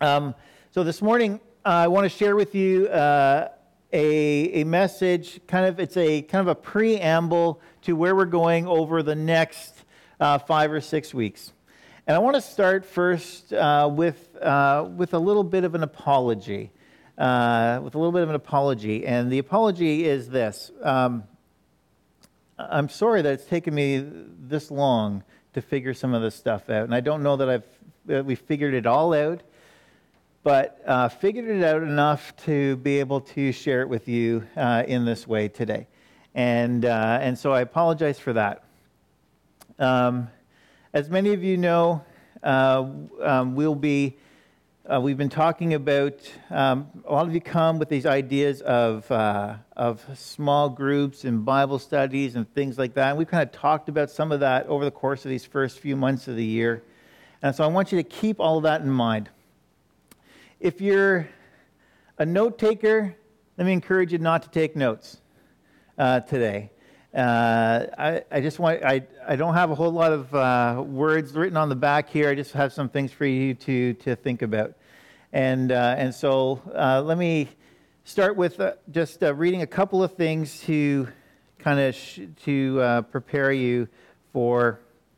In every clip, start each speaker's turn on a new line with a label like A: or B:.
A: So this morning, I want to share with you a message. It's a kind of a preamble to where we're going over the next 5 or 6 weeks. And I want to start first with a little bit of an apology. And the apology is this. I'm sorry that it's taken me this long to figure some of this stuff out. And I don't know that we figured it all out, but figured it out enough to be able to share it with you in this way today. And so I apologize for that. As many of you know, we've been talking about, a lot of you come with these ideas of small groups and Bible studies and things like that. And we've kind of talked about some of that over the course of these first few months of the year. And so I want you to keep all of that in mind. If you're a note taker, let me encourage you not to take notes today. I don't have a whole lot of words written on the back here. I just have some things for you to think about. And so let me start with just reading a couple of things to kind of prepare you for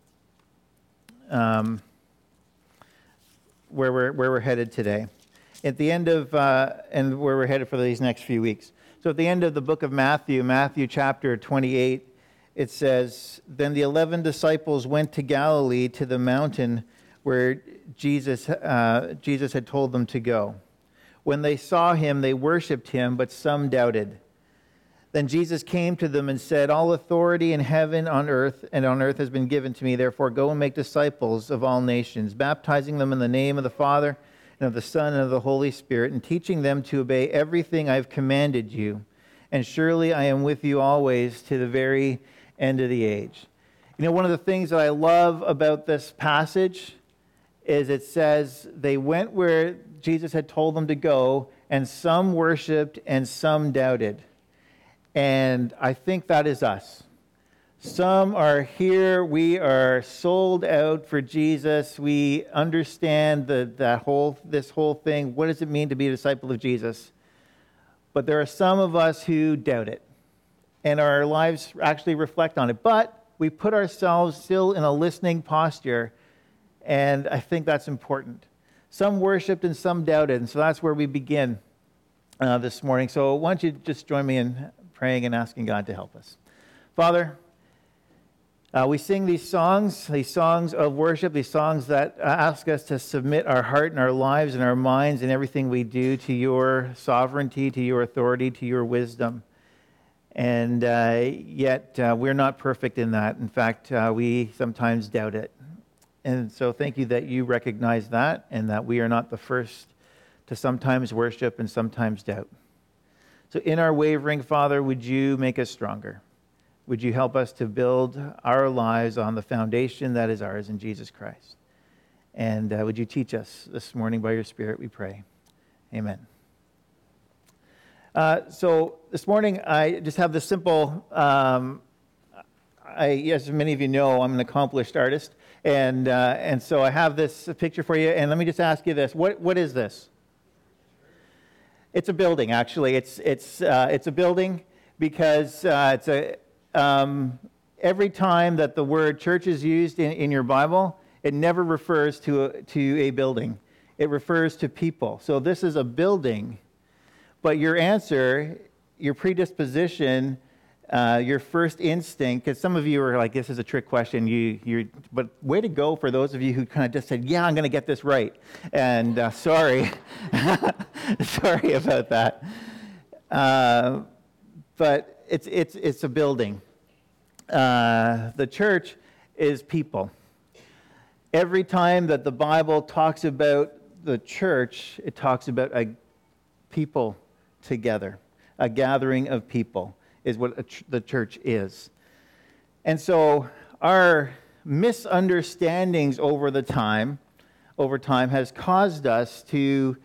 A: where we're headed today. At the end of, and where we're headed for these next few weeks. So at the end of the book of Matthew chapter 28, it says, "Then the 11 disciples went to Galilee to the mountain where Jesus had told them to go. When they saw him, they worshipped him, but some doubted. Then Jesus came to them and said, 'All authority in heaven and on earth has been given to me. Therefore go and make disciples of all nations, baptizing them in the name of the Father and of the Son and of the Holy Spirit, and teaching them to obey everything I have commanded you. And surely I am with you always to the very end of the age.'" You know, one of the things that I love about this passage is it says they went where Jesus had told them to go, and some worshiped and some doubted. And I think that is us. Some are here, we are sold out for Jesus. We understand this whole thing. What does it mean to be a disciple of Jesus? But there are some of us who doubt it, and our lives actually reflect on it. But we put ourselves still in a listening posture, and I think that's important. Some worshipped and some doubted, and so that's where we begin this morning. So why don't you just join me in praying and asking God to help us. Father, we sing these songs of worship, these songs that ask us to submit our heart and our lives and our minds and everything we do to your sovereignty, to your authority, to your wisdom. And yet we're not perfect in that. In fact, we sometimes doubt it. And so thank you that you recognize that and that we are not the first to sometimes worship and sometimes doubt. So in our wavering, Father, would you make us stronger? Would you help us to build our lives on the foundation that is ours in Jesus Christ? And would you teach us this morning by your Spirit, we pray. Amen. So this morning, I just have this simple, as many of you know, I'm an accomplished artist. And so I have this picture for you. And let me just ask you this. What is this? It's a building, actually. It's a building because every time that the word church is used in your Bible, it never refers to a building. It refers to people. So this is a building, but your answer, your predisposition, your first instinct, because some of you are like, this is a trick question. But way to go for those of you who kind of just said, yeah, I'm going to get this right. And sorry. Sorry about that. But it's a building. The church is people. Every time that the Bible talks about the church, it talks about a people together, a gathering of people is what the church is. And so our misunderstandings over time has caused us to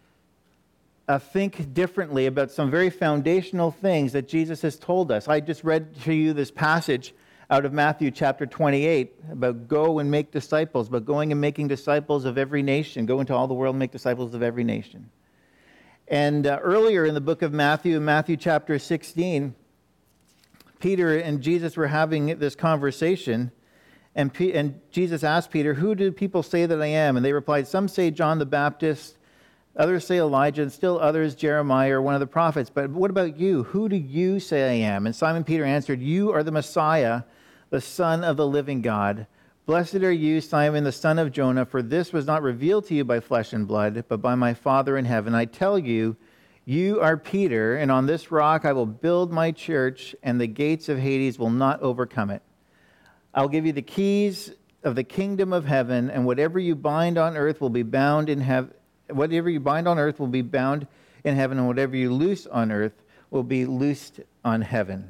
A: think differently about some very foundational things that Jesus has told us. I just read to you this passage out of Matthew chapter 28 about go and make disciples, about going and making disciples of every nation. Go into all the world and make disciples of every nation. And earlier in the book of Matthew, in Matthew chapter 16, Peter and Jesus were having this conversation, and Jesus asked Peter, "Who do people say that I am?" And they replied, "Some say John the Baptist, others say Elijah, and still others Jeremiah or one of the prophets. But what about you? Who do you say I am?" And Simon Peter answered, "You are the Messiah, the Son of the living God. Blessed are you, Simon, the son of Jonah, for this was not revealed to you by flesh and blood, but by my Father in heaven. I tell you, you are Peter, and on this rock I will build my church, and the gates of Hades will not overcome it. I'll give you the keys of the kingdom of heaven, and whatever you bind on earth will be bound in heaven. Whatever you bind on earth will be bound in heaven, and whatever you loose on earth will be loosed on heaven."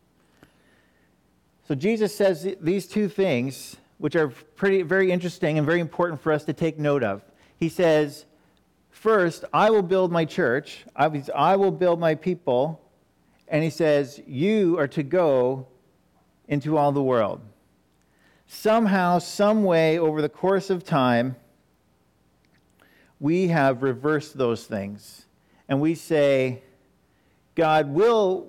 A: So Jesus says these two things, which are very interesting and very important for us to take note of. He says, first, I will build my church. I will build my people. And he says, you are to go into all the world. Somehow, some way, over the course of time, we have reversed those things. And we say, God, we'll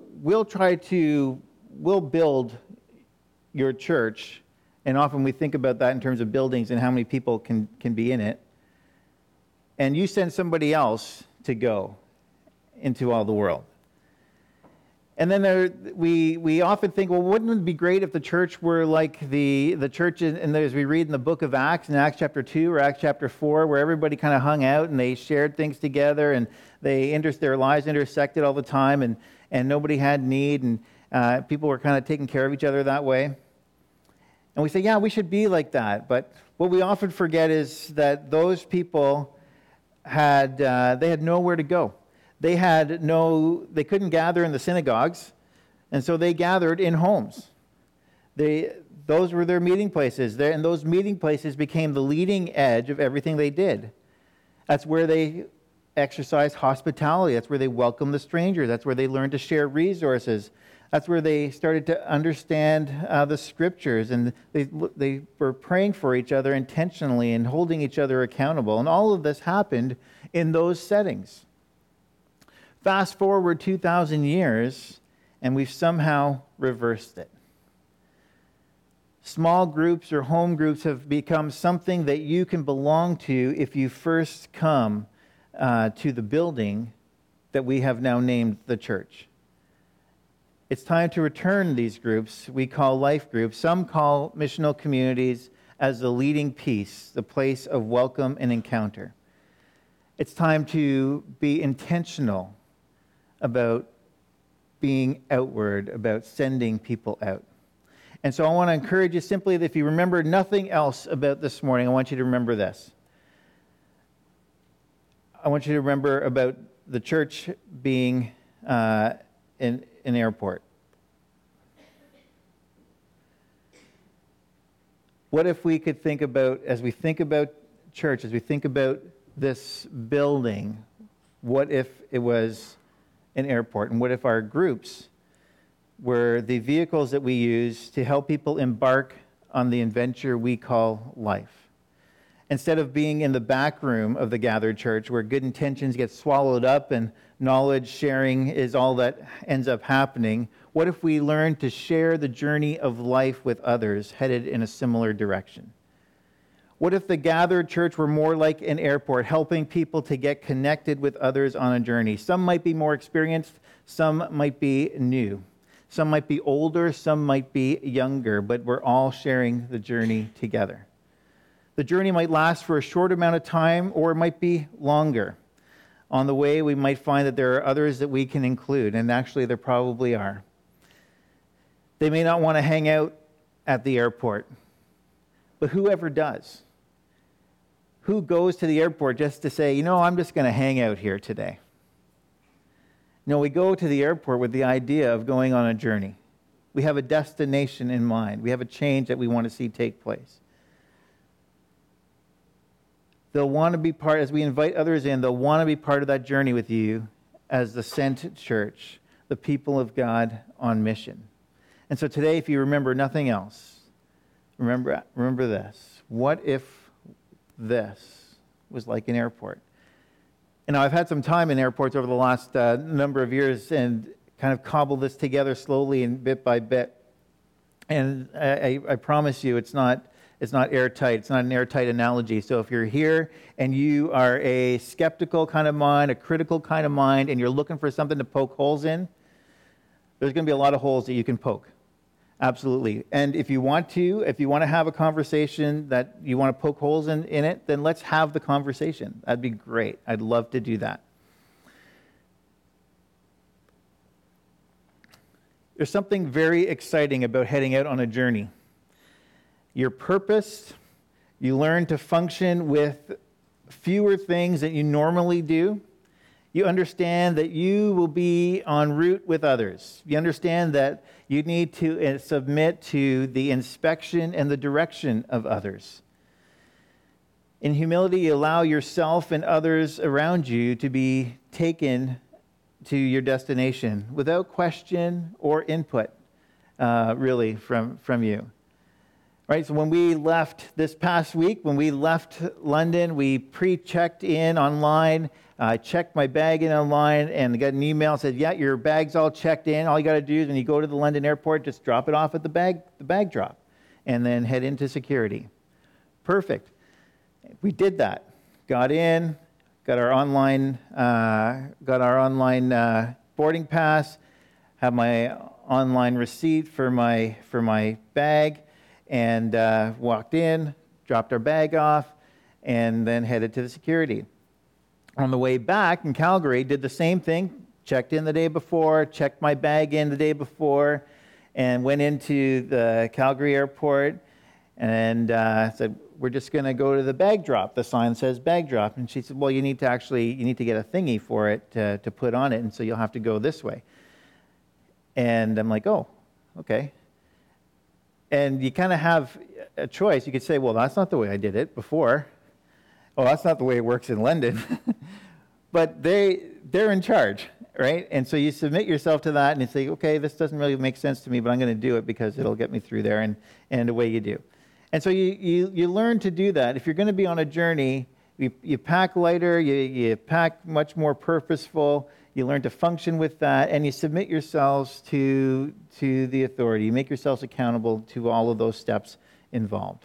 A: build your church. And often we think about that in terms of buildings and how many people can be in it. And you send somebody else to go into all the world. And then we often think, well, wouldn't it be great if the church were like the church, and as we read in the book of Acts, in Acts chapter 2 or Acts chapter 4, where everybody kind of hung out and they shared things together and their lives intersected all the time and nobody had need and people were kind of taking care of each other that way. And we say, yeah, we should be like that. But what we often forget is that those people had nowhere to go. They couldn't gather in the synagogues, and so they gathered in homes. Those were their meeting places. And those meeting places became the leading edge of everything they did. That's where they exercised hospitality. That's where they welcomed the stranger. That's where they learned to share resources. That's where they started to understand the scriptures, and they were praying for each other intentionally and holding each other accountable. And all of this happened in those settings. Fast forward 2,000 years, and we've somehow reversed it. Small groups or home groups have become something that you can belong to if you first come to the building that we have now named the church. It's time to return these groups we call life groups. Some call missional communities as the leading piece, the place of welcome and encounter. It's time to be intentional about being outward, about sending people out. And so I want to encourage you simply that if you remember nothing else about this morning, I want you to remember this. I want you to remember about the church being an airport. What if we could think about, as we think about church, as we think about this building, what if it was an airport? And what if our groups were the vehicles that we use to help people embark on the adventure we call life? Instead of being in the back room of the gathered church where good intentions get swallowed up and knowledge sharing is all that ends up happening, what if we learned to share the journey of life with others headed in a similar direction? What if the gathered church were more like an airport, helping people to get connected with others on a journey? Some might be more experienced, some might be new. Some might be older, some might be younger, but we're all sharing the journey together. The journey might last for a short amount of time, or it might be longer. On the way, we might find that there are others that we can include, and actually there probably are. They may not want to hang out at the airport, but whoever does, who goes to the airport just to say, I'm just going to hang out here today? No, we go to the airport with the idea of going on a journey. We have a destination in mind. We have a change that we want to see take place. They'll want to be part, as we invite others in, they'll want to be part of that journey with you as the sent church, the people of God on mission. And so today, if you remember nothing else, remember this. What if this was like an airport? And now I've had some time in airports over the last number of years and kind of cobble this together slowly and bit by bit. And I promise you, it's not airtight. It's not an airtight analogy. So if you're here and you are a skeptical kind of mind, a critical kind of mind, and you're looking for something to poke holes in, there's going to be a lot of holes that you can poke. Absolutely. And if you want to have a conversation that you want to poke holes in it, then let's have the conversation. That'd be great. I'd love to do that. There's something very exciting about heading out on a journey. You're purposed. You learn to function with fewer things that you normally do. You understand that you will be en route with others. You understand that you need to submit to the inspection and the direction of others. In humility, you allow yourself and others around you to be taken to your destination without question or input, really, from you. Right, so when we left this past week, when we left London, we pre-checked in online. I checked my bag in online and got an email that said, yeah, your bag's all checked in. All you got to do is when you go to the London airport, just drop it off at the bag drop and then head into security. Perfect. We did that. Got in, got our online boarding pass, have my online receipt for my bag, and walked in, dropped our bag off, and then headed to the security. On the way back in Calgary, did the same thing, checked in the day before, checked my bag in the day before, and went into the Calgary airport and said, we're just going to go to the bag drop. The sign says bag drop. And she said, well, you need to get a thingy for it to put on it, and so you'll have to go this way. And I'm like, oh, okay. And you kind of have a choice. You could say, well, that's not the way I did it before. Oh, that's not the way it works in London. But they're in charge, right? And so you submit yourself to that and you say, okay, this doesn't really make sense to me, but I'm going to do it because it'll get me through there, and away you do. And so you learn to do that. If you're going to be on a journey, you pack lighter, you pack much more purposeful, you learn to function with that, and you submit yourselves to the authority. You make yourselves accountable to all of those steps involved.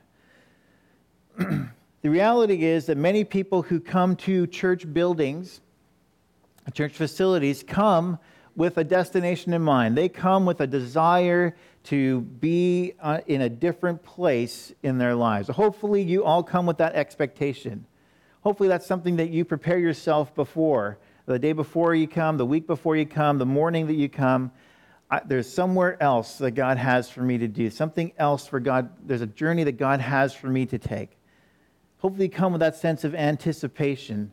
A: The reality is that many people who come to church buildings, church facilities, come with a destination in mind. They come with a desire to be in a different place in their lives. Hopefully you all come with that expectation. Hopefully that's something that you prepare yourself before. The day before you come, the week before you come, the morning that you come, there's somewhere else that God has for me to do. Something else for God. There's a journey that God has for me to take. Hopefully you come with that sense of anticipation.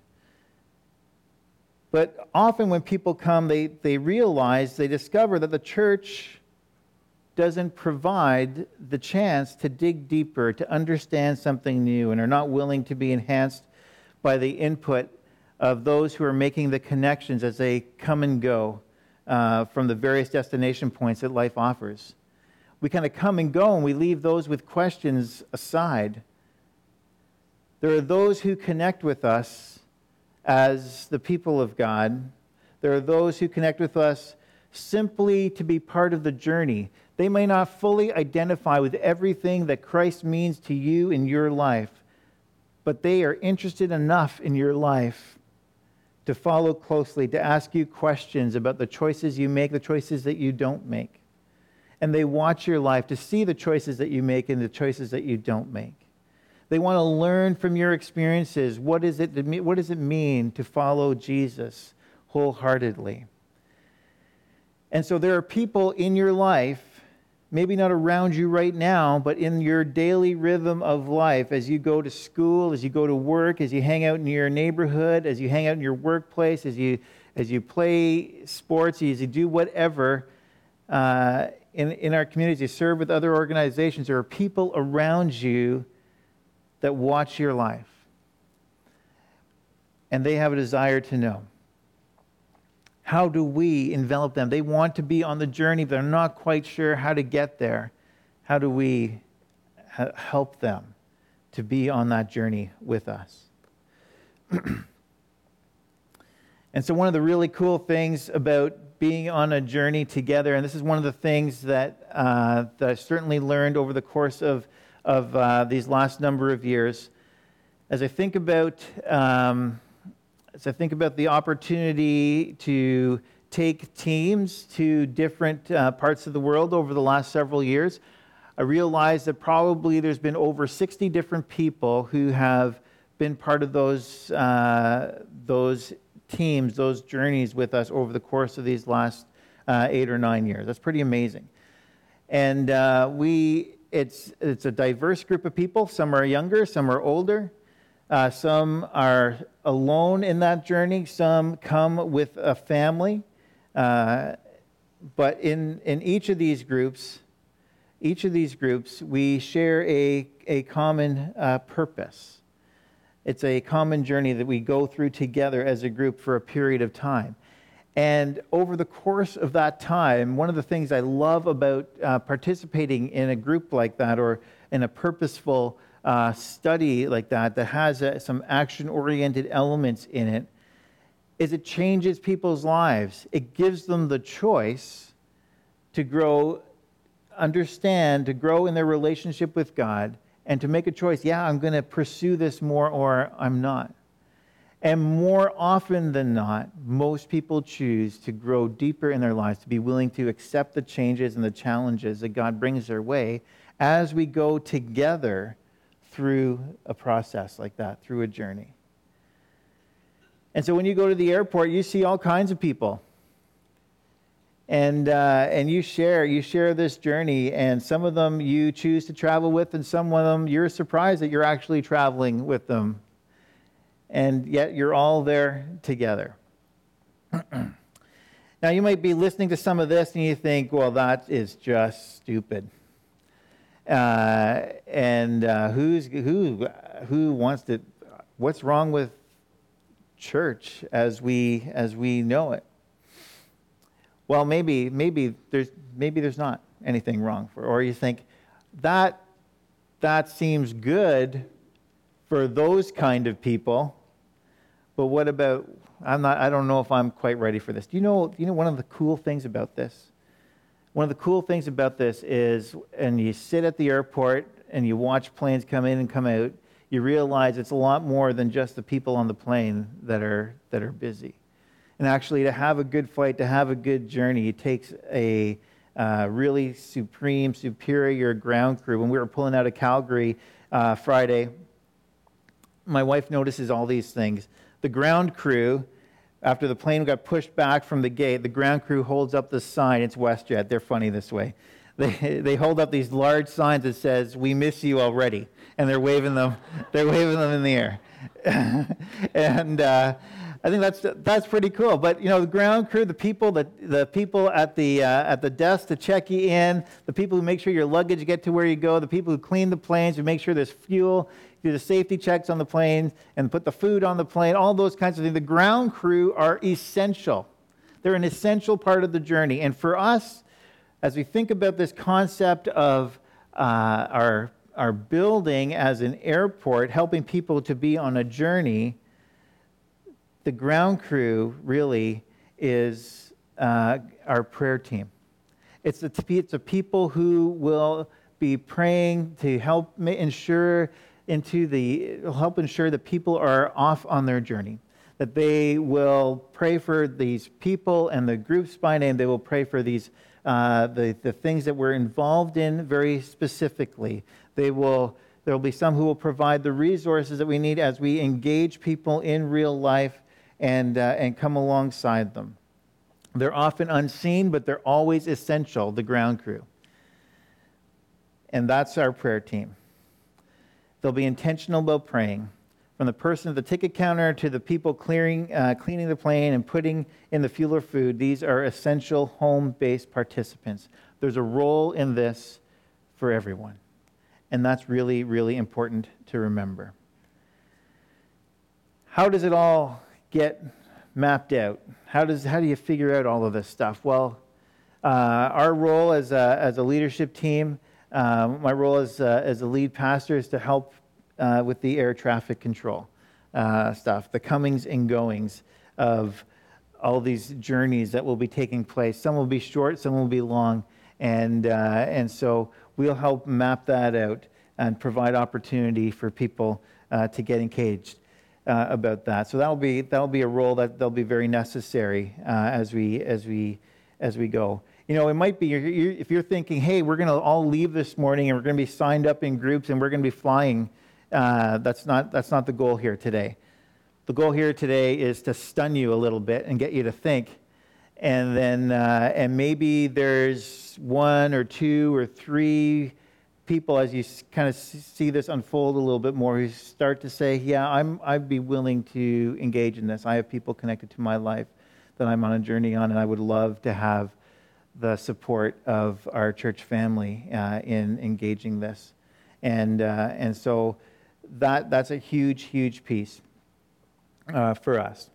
A: But often when people come, they discover that the church doesn't provide the chance to dig deeper, to understand something new, and are not willing to be enhanced by the input of those who are making the connections as they come and go from the various destination points that life offers. We kind of come and go, and we leave those with questions aside. There are those who connect with us as the people of God. There are those who connect with us simply to be part of the journey. They may not fully identify with everything that Christ means to you in your life, but they are interested enough in your life to follow closely, to ask you questions about the choices you make, the choices that you don't make. And they watch your life to see the choices that you make and the choices that you don't make. They want to learn from your experiences. What does it mean to follow Jesus wholeheartedly? And so there are people in your life, maybe not around you right now, but in your daily rhythm of life, as you go to school, as you go to work, as you hang out in your neighborhood, as you hang out in your workplace, as you play sports, as you do whatever in our communities, you serve with other organizations, there are people around you that watch your life. And they have a desire to know. How do we envelop them? They want to be on the journey, but they're not quite sure how to get there. How do we help them to be on that journey with us? And so one of the really cool things about being on a journey together, and this is one of the things that I certainly learned over the course of these last number of years, as I think about the opportunity to take teams to different parts of the world over the last several years, I realized that probably there's been over 60 different people who have been part of those teams, those journeys with us over the course of these last 8 or 9 years. That's pretty amazing. And it's a diverse group of people. Some are younger, some are older. Some are alone in that journey. Some come with a family. But in each of these groups, we share a common purpose. It's a common journey that we go through together as a group for a period of time. And over the course of that time, one of the things I love about participating in a group like that, or in a purposeful study like that has some action-oriented elements in it, is it changes people's lives. It gives them the choice to grow, understand, to grow in their relationship with God, and to make a choice. Yeah, I'm going to pursue this more, or I'm not. And more often than not, most people choose to grow deeper in their lives, to be willing to accept the changes and the challenges that God brings their way as we go together through a process like that, through a journey. And so when you go to the airport, you see all kinds of people. And you share this journey, and some of them you choose to travel with, and some of them you're surprised that you're actually traveling with them. And yet you're all there together. Now you might be listening to some of this and you think, well, that is just stupid. Who wants to? What's wrong with church as we know it? Well, maybe there's not anything wrong or you think that seems good for those kind of people, but what about? I don't know if I'm quite ready for this. Do you know one of the cool things about this? One of the cool things about this is, and you sit at the airport and you watch planes come in and come out, you realize it's a lot more than just the people on the plane that are busy. And actually, to have a good flight, to have a good journey, it takes a really superior ground crew. When we were pulling out of Calgary Friday, my wife notices all these things. The ground crew, after the plane got pushed back from the gate, the ground crew holds up the sign. It's WestJet. They're funny this way. They hold up these large signs that says, "We miss you already," and they're waving them. They're waving them in the air, and I think that's pretty cool. But the ground crew, the people at the desk to check you in, the people who make sure your luggage get to where you go, the people who clean the planes, who make sure there's fuel, do the safety checks on the plane, and put the food on the plane, all those kinds of things. The ground crew are essential. They're an essential part of the journey. And for us, as we think about this concept of our building as an airport, helping people to be on a journey, the ground crew really is our prayer team. It's the people who will be praying to help ensure that people are off on their journey, that they will pray for these people and the groups by name. They will pray for these the things that we're involved in very specifically. There will be some who will provide the resources that we need as we engage people in real life and come alongside them. They're often unseen, but they're always essential, the ground crew. And that's our prayer team. They'll be intentional about praying. From the person at the ticket counter to the people cleaning the plane and putting in the fuel or food, these are essential home-based participants. There's a role in this for everyone. And that's really, really important to remember. How does it all get mapped out. How do you figure out all of this stuff? Well, our role as a leadership team, my role as a lead pastor is to help with the air traffic control stuff, the comings and goings of all these journeys that will be taking place. Some will be short, some will be long, and so we'll help map that out and provide opportunity for people to get engaged about that. So that'll be a role that'll be very necessary as we go. You know, it might be if you're thinking, hey, we're going to all leave this morning and we're going to be signed up in groups and we're going to be flying. That's not the goal here today. The goal here today is to stun you a little bit and get you to think, and then and maybe there's one or two or three people as you kind of see this unfold a little bit more who start to say, yeah, I'd be willing to engage in this. I have people connected to my life that I'm on a journey on, and I would love to have the support of our church family in engaging this. And so that's a huge piece for us.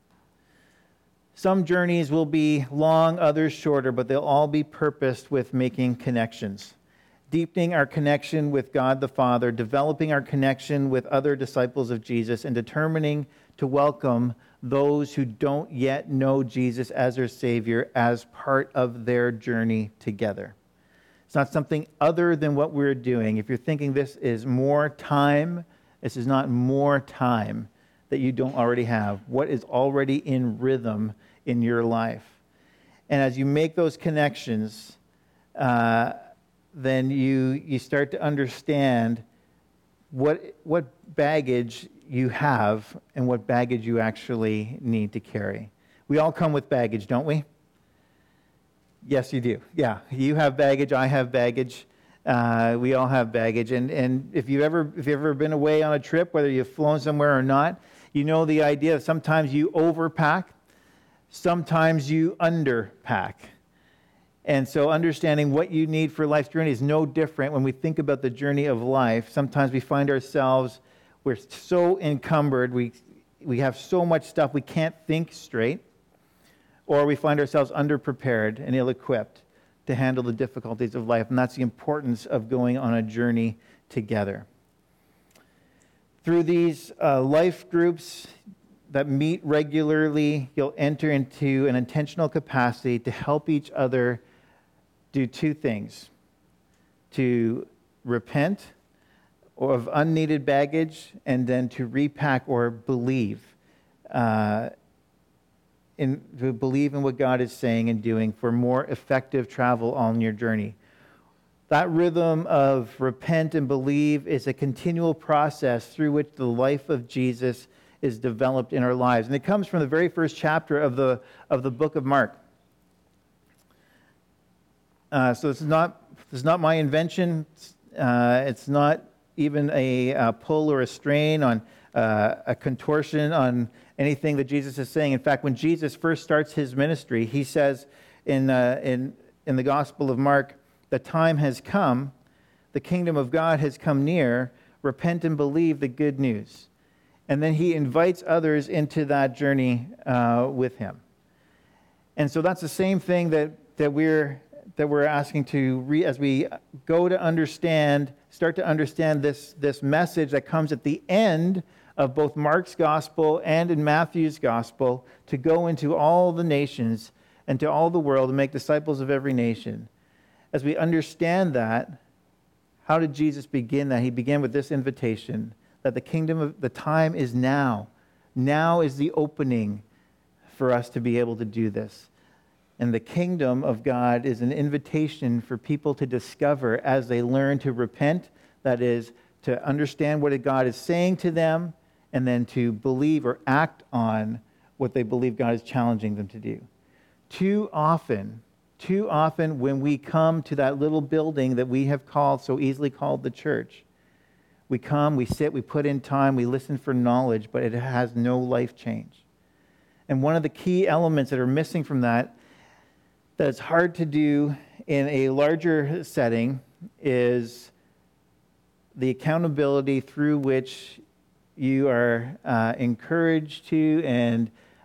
A: Some journeys will be long, others shorter, but they'll all be purposed with making connections. Deepening our connection with God the Father, developing our connection with other disciples of Jesus, and determining to welcome those who don't yet know Jesus as their Savior as part of their journey together. It's not something other than what we're doing. If you're thinking this is more time, this is not more time that you don't already have. What is already in rhythm in your life? And as you make those connections, then you start to understand what baggage you have and what baggage you actually need to carry. We all come with baggage, don't we? Yes, you do. Yeah, you have baggage, I have baggage. We all have baggage. And if you've ever been away on a trip, whether you've flown somewhere or not, you know the idea that sometimes you overpack, sometimes you underpack. And so understanding what you need for life's journey is no different when we think about the journey of life. Sometimes we find ourselves, we're so encumbered, we have so much stuff we can't think straight, or we find ourselves underprepared and ill-equipped to handle the difficulties of life. And that's the importance of going on a journey together. Through these life groups that meet regularly, you'll enter into an intentional capacity to help each other do two things: to repent of unneeded baggage, and then to repack or believe to believe in what God is saying and doing for more effective travel on your journey. That rhythm of repent and believe is a continual process through which the life of Jesus is developed in our lives. And it comes from the very first chapter of the book of Mark. So this is not my invention. It's not even a pull or a strain on a contortion on anything that Jesus is saying. In fact, when Jesus first starts his ministry, he says in the Gospel of Mark, "The time has come, the kingdom of God has come near, repent and believe the good news." And then he invites others into that journey with him. And so that's the same thing that we're asking to, as we go to start to understand this message that comes at the end of both Mark's gospel and in Matthew's gospel, to go into all the nations and to all the world and make disciples of every nation. As we understand that, how did Jesus begin that? He began with this invitation that the time is now. Now is the opening for us to be able to do this. And the kingdom of God is an invitation for people to discover as they learn to repent, that is, to understand what God is saying to them, and then to believe or act on what they believe God is challenging them to do. Too often when we come to that little building that we have so easily called the church, we come, we sit, we put in time, we listen for knowledge, but it has no life change. And one of the key elements that are missing from that is hard to do in a larger setting is the accountability through which you are encouraged to and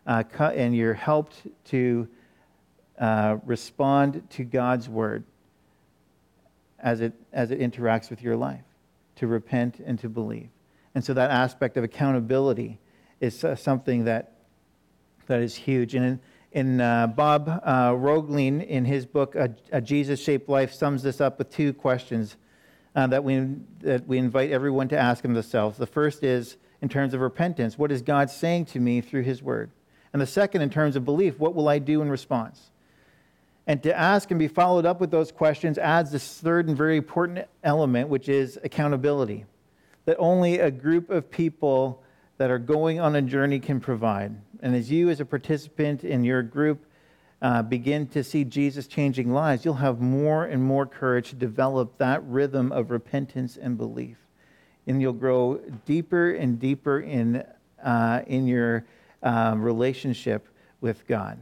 A: and you're helped to respond to God's word as it interacts with your life, to repent and to believe. And so that aspect of accountability is something that is huge. And in Bob Roegling, in his book, A Jesus-Shaped Life, sums this up with two questions that we invite everyone to ask themselves. The first is, in terms of repentance, what is God saying to me through his word? And the second, in terms of belief, what will I do in response? And to ask and be followed up with those questions adds this third and very important element, which is accountability, that only a group of people that are going on a journey can provide. And as you, as a participant in your group, begin to see Jesus changing lives, you'll have more and more courage to develop that rhythm of repentance and belief. And you'll grow deeper and deeper in your relationship with God.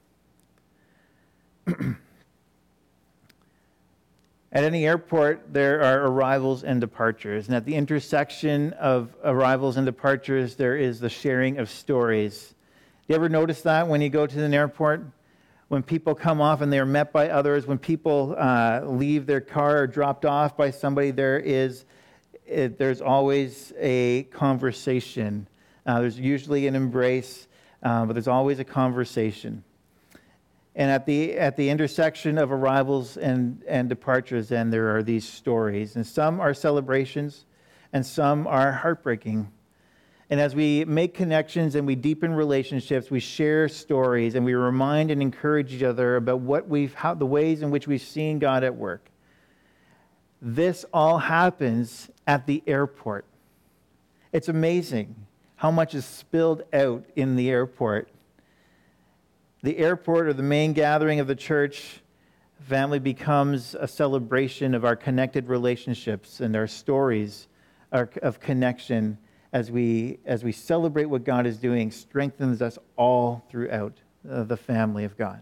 A: At any airport, there are arrivals and departures. And at the intersection of arrivals and departures, there is the sharing of stories. Do you ever notice that when you go to an airport? When people come off and they are met by others, when people leave their car or dropped off by somebody, there's always a conversation. There's usually an embrace, but there's always a conversation. And at the intersection of arrivals and departures, then there are these stories. And some are celebrations, and some are heartbreaking. And as we make connections and we deepen relationships, we share stories, and we remind and encourage each other about the ways in which we've seen God at work. This all happens at the airport. It's amazing how much is spilled out in the airport. The airport, or the main gathering of the church family, becomes a celebration of our connected relationships and our stories of connection as we celebrate what God is doing, strengthens us all throughout the family of God.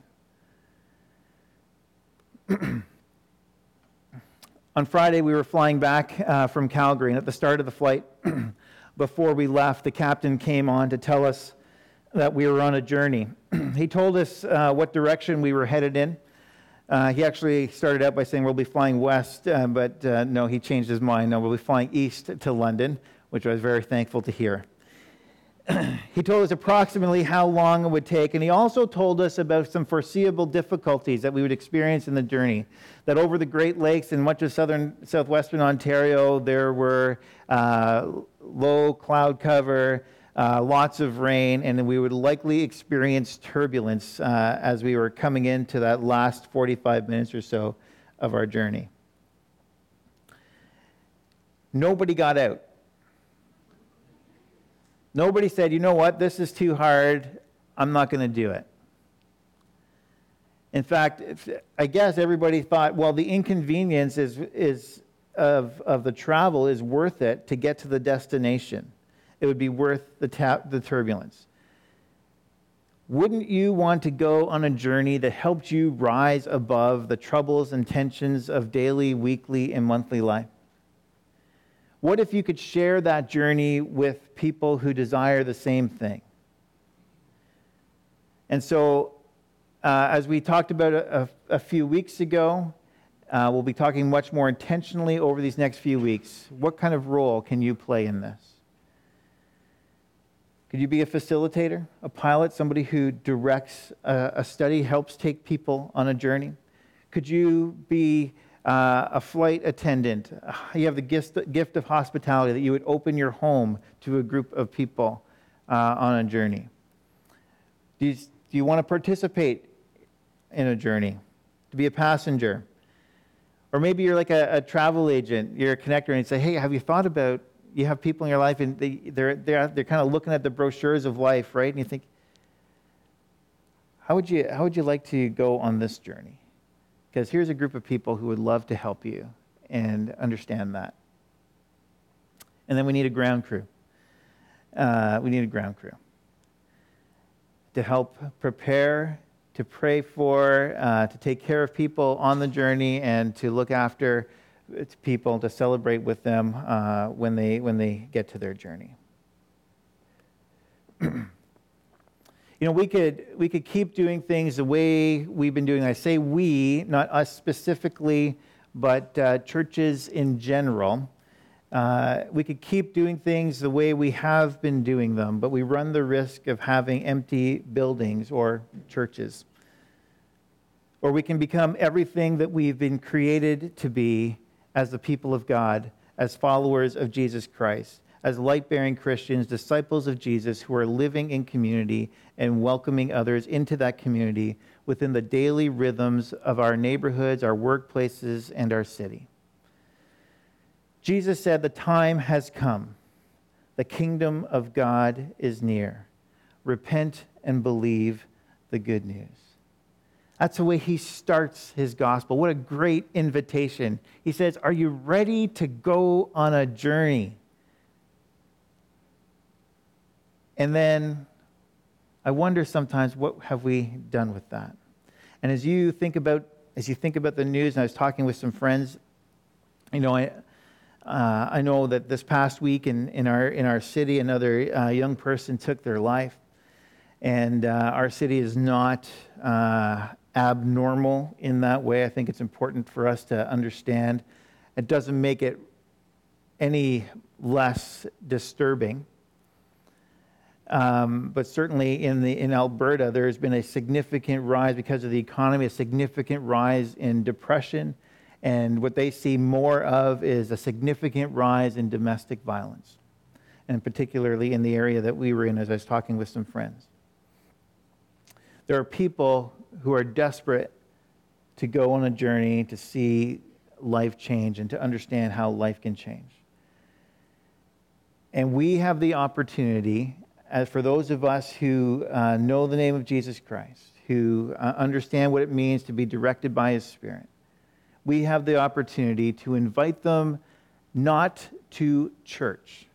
A: On Friday, we were flying back from Calgary, and at the start of the flight, before we left, the captain came on to tell us that we were on a journey. He told us what direction we were headed in. He actually started out by saying we'll be flying west, but no, he changed his mind. No, we'll be flying east to London, which I was very thankful to hear. He told us approximately how long it would take, and he also told us about some foreseeable difficulties that we would experience in the journey. That over the Great Lakes and much of southwestern Ontario, there were low cloud cover, lots of rain, and we would likely experience turbulence as we were coming into that last 45 minutes or so of our journey. Nobody got out. Nobody said, you know what, this is too hard, I'm not going to do it. In fact, I guess everybody thought, well, the inconvenience of the travel is worth it to get to the destination. It would be worth the turbulence. Wouldn't you want to go on a journey that helped you rise above the troubles and tensions of daily, weekly, and monthly life? What if you could share that journey with people who desire the same thing? And so, as we talked about a few weeks ago, we'll be talking much more intentionally over these next few weeks. What kind of role can you play in this? Could you be a facilitator, a pilot, somebody who directs a study, helps take people on a journey? Could you be a flight attendant? You have the gift of hospitality, that you would open your home to a group of people on a journey. Do you want to participate in a journey, to be a passenger? Or maybe you're like a travel agent, you're a connector, and you say, hey, have you thought about, you have people in your life and they're kind of looking at the brochures of life, right? And you think, how would you like to go on this journey? Because here's a group of people who would love to help you and understand that. And then we need a ground crew. We need a ground crew to help prepare, to pray for, to take care of people on the journey, and to look after people, to celebrate with them when they get to their journey. We could keep doing things the way we've been doing. I say we, not us specifically, but churches in general. We could keep doing things the way we have been doing them, but we run the risk of having empty buildings or churches. Or we can become everything that we've been created to be as the people of God, as followers of Jesus Christ, as light-bearing Christians, disciples of Jesus who are living in community and welcoming others into that community within the daily rhythms of our neighborhoods, our workplaces, and our city. Jesus said, "The time has come. The kingdom of God is near. Repent and believe the good news." That's the way he starts his gospel. What a great invitation. He says, are you ready to go on a journey? And then I wonder sometimes, what have we done with that? And as you think about the news, and I was talking with some friends, I know that this past week in our city, another young person took their life. And our city is not abnormal in that way. I think it's important for us to understand. It doesn't make it any less disturbing. But certainly in Alberta, there has been a significant rise because of the economy, a significant rise in depression. And what they see more of is a significant rise in domestic violence, and particularly in the area that we were in as I was talking with some friends. There are people who are desperate to go on a journey to see life change and to understand how life can change. And we have the opportunity, as for those of us who know the name of Jesus Christ, who understand what it means to be directed by His Spirit, we have the opportunity to invite them not to church.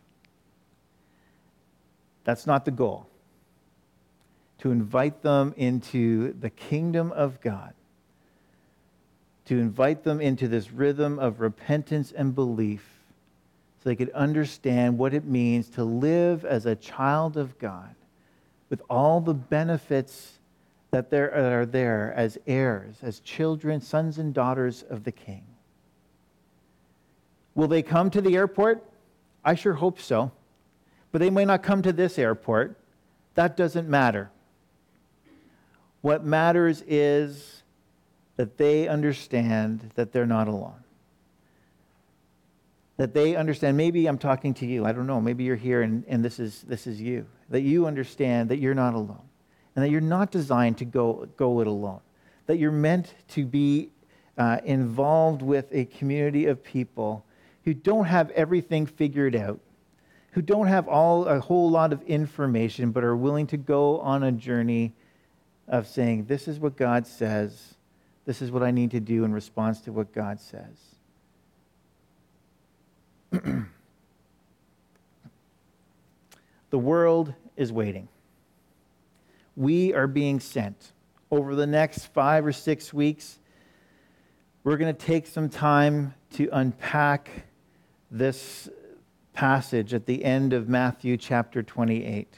A: That's not the goal. To invite them into the kingdom of God. To invite them into this rhythm of repentance and belief so they could understand what it means to live as a child of God with all the benefits that are there as heirs, as children, sons and daughters of the King. Will they come to the airport? I sure hope so. But they may not come to this airport. That doesn't matter. What matters is that they understand that they're not alone. That they understand, maybe I'm talking to you, I don't know, maybe you're here and this is you. That you understand that you're not alone. And that you're not designed to go it alone. That you're meant to be involved with a community of people who don't have everything figured out, who don't have a whole lot of information, but are willing to go on a journey of saying, this is what God says, this is what I need to do in response to what God says. The world is waiting. We are being sent. Over the next 5 or 6 weeks, we're going to take some time to unpack this passage at the end of Matthew chapter 28.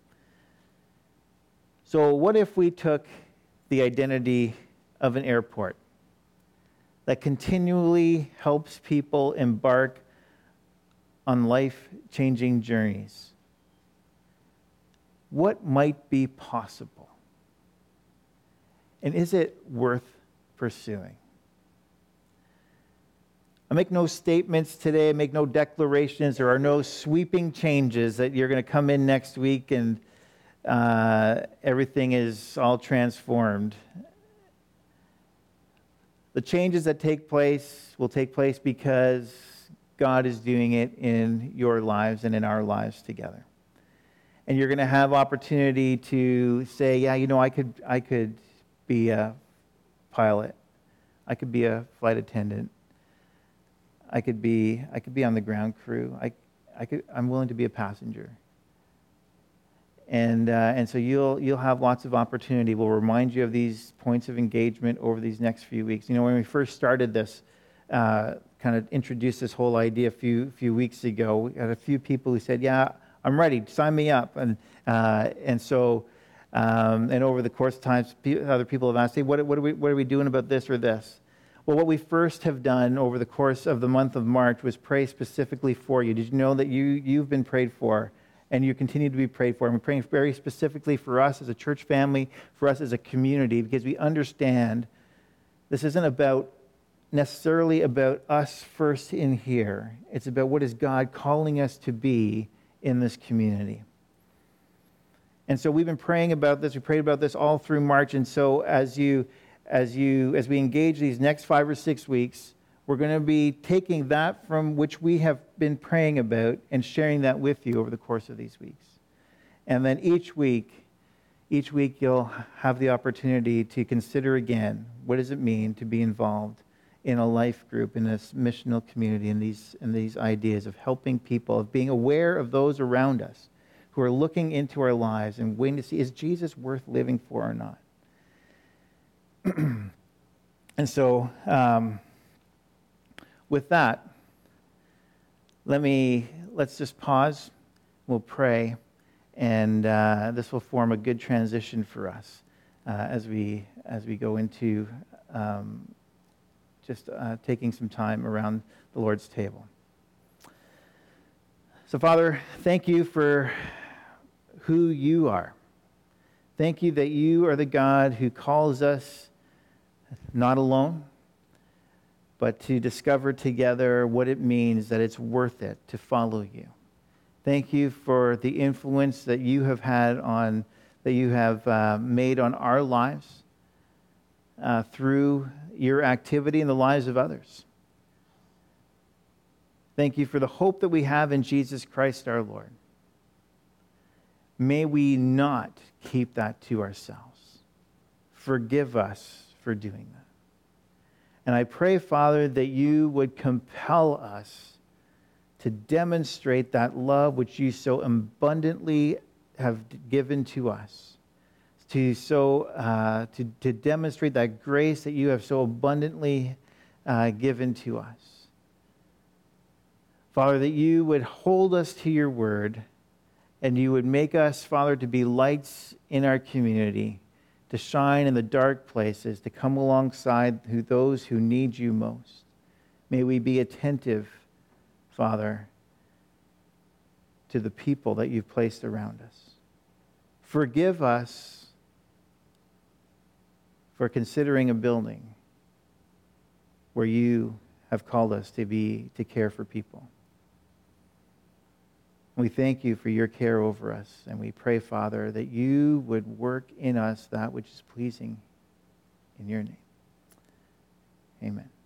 A: So what if we took the identity of an airport that continually helps people embark on life-changing journeys? What might be possible? And is it worth pursuing? I make no statements today, I make no declarations. There are no sweeping changes that you're going to come in next week and everything is all transformed. The changes that take place will take place because God is doing it in your lives and in our lives together. And you're going to have opportunity to say, yeah, I could be a pilot. I could be a flight attendant. I could be on the ground crew. I'm willing to be a passenger. And so you'll have lots of opportunity. We'll remind you of these points of engagement over these next few weeks. When we first started this, kind of introduced this whole idea a few weeks ago, we had a few people who said, yeah, I'm ready, sign me up. And so And over the course of time, other people have asked, hey, what are we doing about this or this? Well, what we first have done over the course of the month of March was pray specifically for you. Did you know that you've been prayed for and you continue to be prayed for? And we're praying very specifically for us as a church family, for us as a community, because we understand this isn't necessarily about us first in here. It's about what is God calling us to be in this community. And so we've been praying about this. We prayed about this all through March. And so as we engage these next 5 or 6 weeks, we're going to be taking that from which we have been praying about and sharing that with you over the course of these weeks. And then each week you'll have the opportunity to consider again, what does it mean to be involved in a life group, in this missional community, in these ideas of helping people, of being aware of those around us who are looking into our lives and waiting to see, is Jesus worth living for or not? And so, with that, let's just pause. We'll pray, and this will form a good transition for us as we go into taking some time around the Lord's table. So, Father, thank you for who you are. Thank you that you are the God who calls us not alone, but to discover together what it means that it's worth it to follow you. Thank you for the influence that you have made on our lives through your activity in the lives of others. Thank you for the hope that we have in Jesus Christ our Lord. May we not keep that to ourselves. Forgive us for doing that. And I pray, Father, that you would compel us to demonstrate that love which you so abundantly have given to us, to demonstrate that grace that you have so abundantly given to us. Father, that you would hold us to your word, and you would make us, Father, to be lights in our community, to shine in the dark places, to come alongside those who need you most. May we be attentive, Father, to the people that you've placed around us. Forgive us for considering a building where you have called us to care for people. We thank you for your care over us, and we pray, Father, that you would work in us that which is pleasing in your name. Amen.